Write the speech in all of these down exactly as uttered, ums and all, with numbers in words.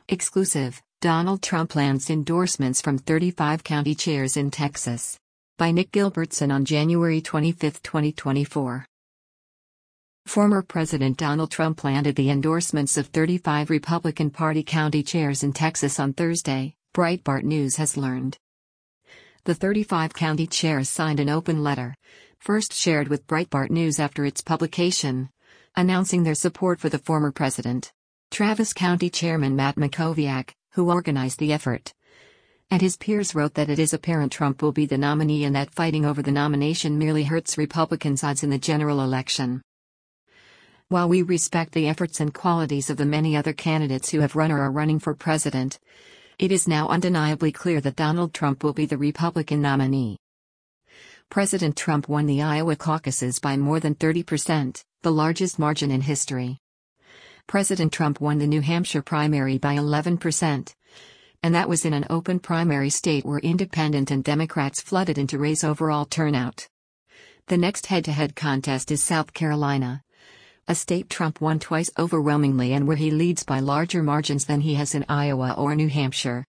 Exclusive, Donald Trump lands endorsements from thirty-five county chairs in Texas. By Nick Gilbertson on January twenty-fifth, twenty twenty-four. Former President Donald Trump landed the endorsements of thirty-five Republican Party county chairs in Texas on Thursday, Breitbart News has learned. The thirty-five county chairs signed an open letter, first shared with Breitbart News after its publication, announcing their support for the former president. Travis County Chairman Matt Mackowiak, who organized the effort, and his peers wrote that it is apparent Trump will be the nominee and that fighting over the nomination merely hurts Republicans' odds in the general election. While we respect the efforts and qualities of the many other candidates who have run or are running for president, it is now undeniably clear that Donald Trump will be the Republican nominee. President Trump won the Iowa caucuses by more than thirty percent, the largest margin in history. President Trump won the New Hampshire primary by eleven percent, and that was in an open primary state where independent and Democrats flooded in to raise overall turnout. The next head-to-head contest is South Carolina, a state Trump won twice overwhelmingly and where he leads by larger margins than he has in Iowa or New Hampshire.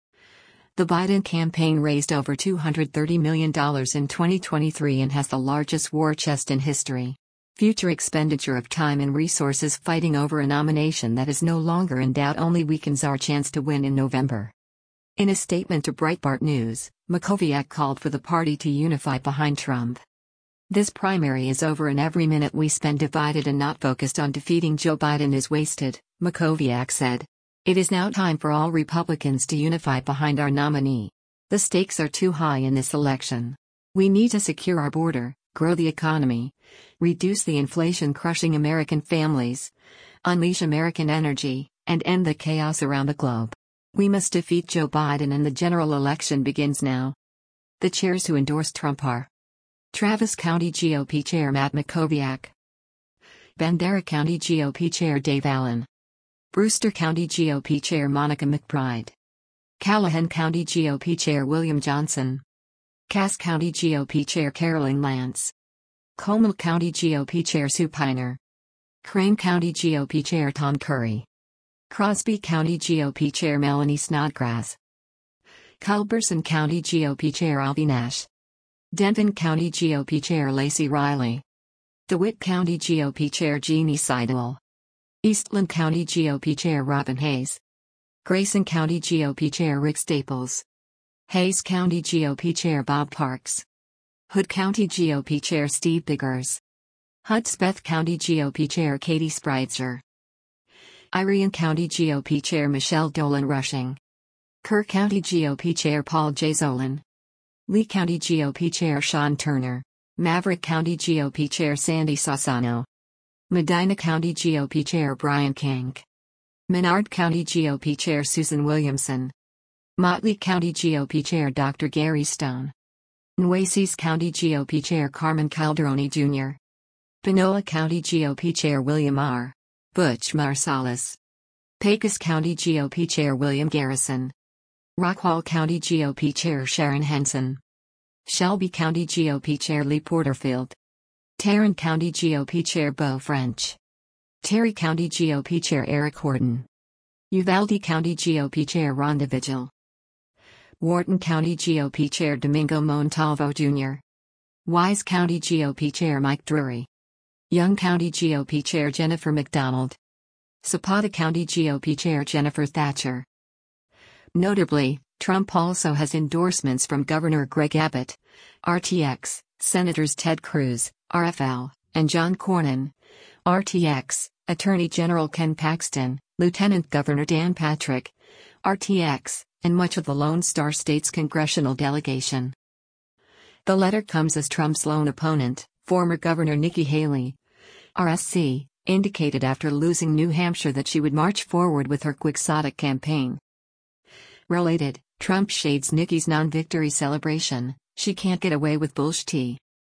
The Biden campaign raised over two hundred thirty million dollars in twenty twenty-three and has the largest war chest in history. Future expenditure of time and resources fighting over a nomination that is no longer in doubt only weakens our chance to win in November. In a statement to Breitbart News, Mackowiak called for the party to unify behind Trump. This primary is over and every minute we spend divided and not focused on defeating Joe Biden is wasted, Mackowiak said. It is now time for all Republicans to unify behind our nominee. The stakes are too high in this election. We need to secure our border, grow the economy, reduce the inflation crushing American families, unleash American energy, and end the chaos around the globe. We must defeat Joe Biden and the general election begins now. The chairs who endorsed Trump are Travis County G O P Chair Matt Mackowiak, Bandera County G O P Chair Dave Allen, Brewster County G O P Chair Monica McBride, Callahan County G O P Chair William Johnson, Cass County G O P Chair Carolyn Lance, Comal County G O P Chair Sue Piner, Crane County G O P Chair Tom Curry, Crosby County G O P Chair Melanie Snodgrass, Culberson County G O P Chair Avi Nash, Denton County G O P Chair Lacey Riley, DeWitt County G O P Chair Jeannie Seidel, Eastland County G O P Chair Robin Hayes, Grayson County G O P Chair Rick Staples, Hayes County G O P Chair Bob Parks, Hood County G O P Chair Steve Biggers, Hudspeth County G O P Chair Katie Spreitzer, Irion County G O P Chair Michelle Dolan Rushing, Kerr County G O P Chair Paul J. Zolan, Lee County G O P Chair Sean Turner, Maverick County G O P Chair Sandy Sassano, Medina County G O P Chair Brian King, Menard County G O P Chair Susan Williamson, Motley County G O P Chair Doctor Gary Stone, Nueces County G O P Chair Carmen Calderoni Junior, Panola County G O P Chair William R. Butch Marsalis, Pecos County G O P Chair William Garrison, Rockwall County G O P Chair Sharon Henson, Shelby County G O P Chair Lee Porterfield, Tarrant County G O P Chair Beau French, Terry County G O P Chair Eric Horton, Uvalde County G O P Chair Rhonda Vigil, Wharton County G O P Chair Domingo Montalvo Junior, Wise County G O P Chair Mike Drury, Young County G O P Chair Jennifer McDonald, Zapata County G O P Chair Jennifer Thatcher. Notably, Trump also has endorsements from Governor Greg Abbott, R T X, Senators Ted Cruz, R F L, and John Cornyn, R T X, Attorney General Ken Paxton, Lieutenant Governor Dan Patrick, R T X, and much of the Lone Star State's congressional delegation. The letter comes as Trump's lone opponent, former Governor Nikki Haley, R S C, indicated after losing New Hampshire that she would march forward with her quixotic campaign. Related, Trump shades Nikki's non-victory celebration, she can't get away with bullshit.